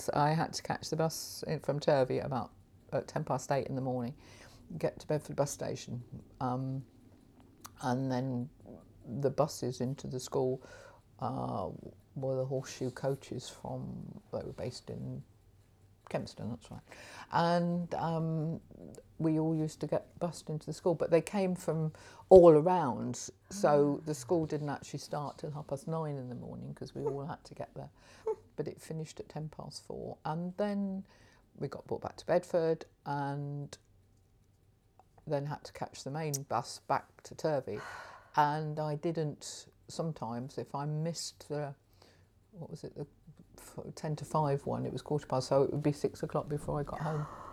I had to catch the bus from Turvey about at 8:10 in the morning, get to Bedford bus station, and then the buses into the school were the Horseshoe coaches they were based in Kempston, that's right. And we all used to get bussed into the school, but they came from all around, so the school didn't actually start till 9:30 in the morning because we all had to get there. But it finished at 4:10, and then we got brought back to Bedford and then had to catch the main bus back to Turvey. And I didn't, sometimes if I missed the 10 to 5 one, it was 5:15, so it would be 6 o'clock before I got home.